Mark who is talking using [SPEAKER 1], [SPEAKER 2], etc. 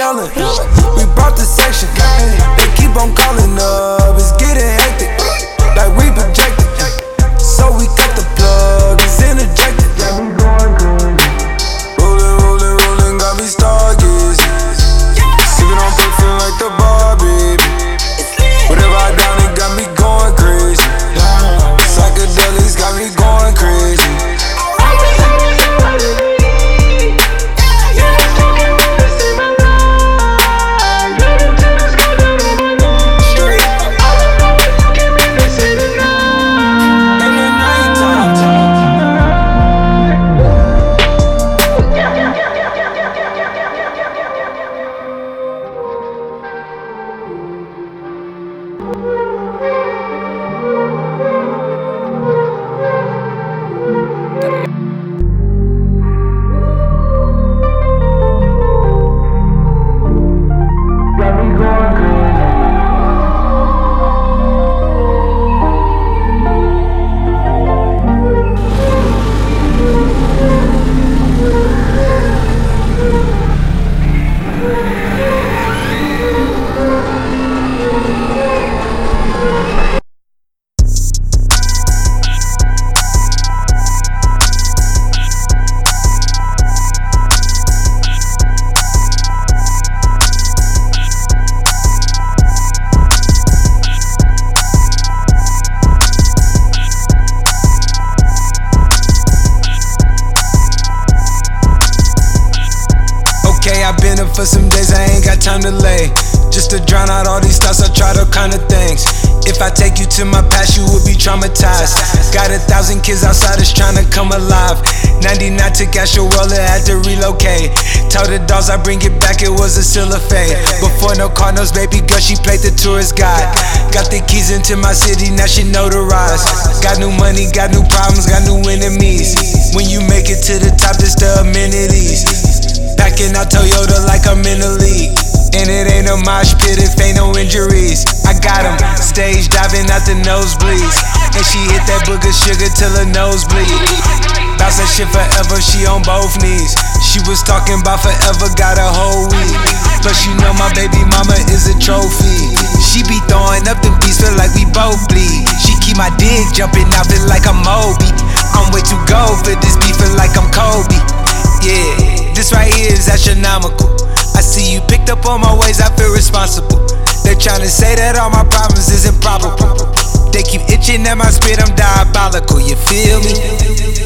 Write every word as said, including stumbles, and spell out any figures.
[SPEAKER 1] yelling. We brought the section. They keep on calling up. It's getting hectic, like we projected. So we cut the plug. It's interjected. Got me going crazy. Rolling, rolling, rolling. Got me stargazing. Sipping on paper, feeling like the bar, baby. Whatever I down, it got me going crazy. Psychedelics got me going crazy. I've been up for some days, I ain't got time to lay. Just to drown out all these thoughts, I tried all kind of things. If I take you to my past, you would be traumatized. Got a thousand kids outside that's trying to come alive. ninety-nine took Astroworld, had to relocate. Told the dolls I bring it back, it was a still a fade. Before no car, no baby girl, she played the tourist guide. Got the keys into my city, now she notarized. Got new money, got new problems, got new enemies. When you make it to the top, it's the amenities. Backing out Toyota like I'm in the league. And it ain't a mosh pit if ain't no injuries. I got him, stage diving out the nosebleeds. And she hit that booger sugar till her nose bleed. Bounce that shit forever, she on both knees. She was talking about forever, got a whole week. Plus you know my baby mama is a trophy. She be throwing up them beats, feel like we both bleed. She keep my dick jumping out, feel like I'm Moby. I'm way too gold for this beat, feel like I'm Kobe. Yeah, this right here is astronomical. I see you picked up on my ways, I feel responsible. They're trying to say that all my problems is improbable. They keep itching at my spit, I'm diabolical, you feel me?